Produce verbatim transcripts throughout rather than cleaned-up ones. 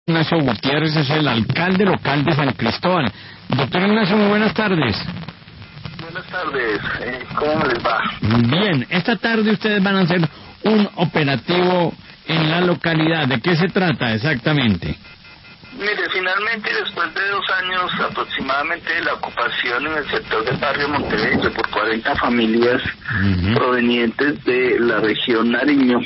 Ignacio Gutiérrez es el alcalde local de San Cristóbal. Doctor Ignacio, muy buenas tardes. Buenas tardes, eh, ¿cómo les va? Bien, esta tarde ustedes van a hacer un operativo en la localidad. ¿De qué se trata exactamente? Mire, finalmente después de dos años aproximadamente de la ocupación en el sector del barrio Montebello por cuarenta familias uh-huh. provenientes de la región Nariño,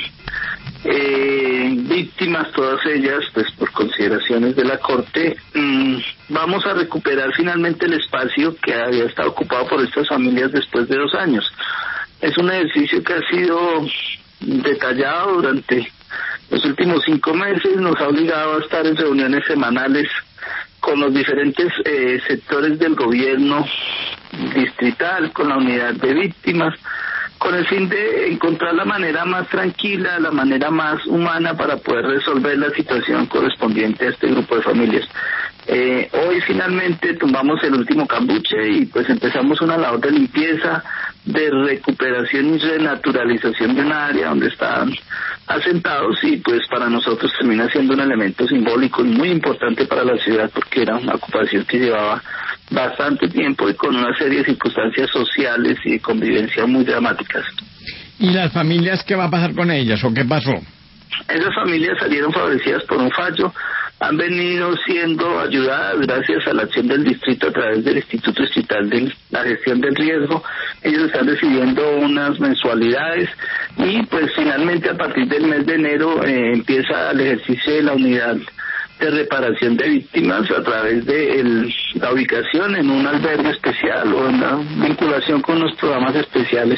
eh, víctimas todas ellas pues por consideraciones de la Corte, mmm, vamos a recuperar finalmente el espacio que había estado ocupado por estas familias después de dos años. Es un ejercicio que ha sido detallado durante los últimos cinco meses, nos ha obligado a estar en reuniones semanales con los diferentes eh, sectores del gobierno distrital, con la unidad de víctimas, con el fin de encontrar la manera más tranquila, la manera más humana para poder resolver la situación correspondiente a este grupo de familias. Eh, hoy finalmente tumbamos el último cambuche y pues empezamos una labor de limpieza, de recuperación y renaturalización de un área donde estaban asentados y pues para nosotros termina siendo un elemento simbólico y muy importante para la ciudad porque era una ocupación que llevaba bastante tiempo y con una serie de circunstancias sociales y de convivencia muy dramáticas. ¿Y las familias qué va a pasar con ellas o qué pasó? Esas familias salieron favorecidas por un fallo, han venido siendo ayudadas gracias a la acción del distrito a través del Instituto Distrital de la Gestión del Riesgo. Ellos están recibiendo unas mensualidades y pues finalmente a partir del mes de enero eh, empieza el ejercicio de la unidad de reparación de víctimas a través de el, la ubicación en un albergue especial o en la vinculación con los programas especiales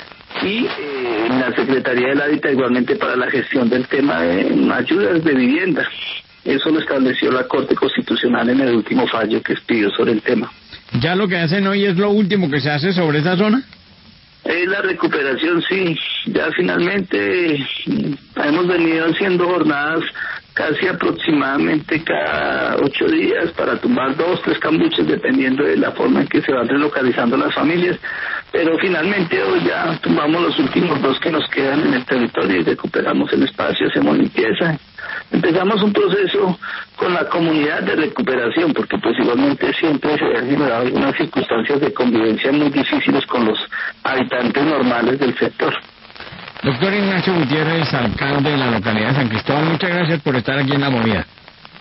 y eh, en la Secretaría del Hábitat igualmente para la gestión del tema de ayudas de vivienda. Eso lo estableció la Corte Constitucional en el último fallo que expidió sobre el tema. ¿Ya lo que hacen hoy es lo último que se hace sobre esa zona? Es la recuperación, sí. Ya finalmente hemos venido haciendo jornadas casi aproximadamente cada ocho días para tumbar dos, tres cambuches dependiendo de la forma en que se van relocalizando las familias. Pero finalmente hoy ya tumbamos los últimos dos que nos quedan en el territorio y recuperamos el espacio, hacemos limpieza. Empezamos un proceso con la comunidad de recuperación, porque pues igualmente siempre se han generado algunas circunstancias de convivencia muy difíciles con los habitantes normales del sector. Doctor Ignacio Gutiérrez, alcalde de la localidad de San Cristóbal, muchas gracias por estar aquí en La Movida.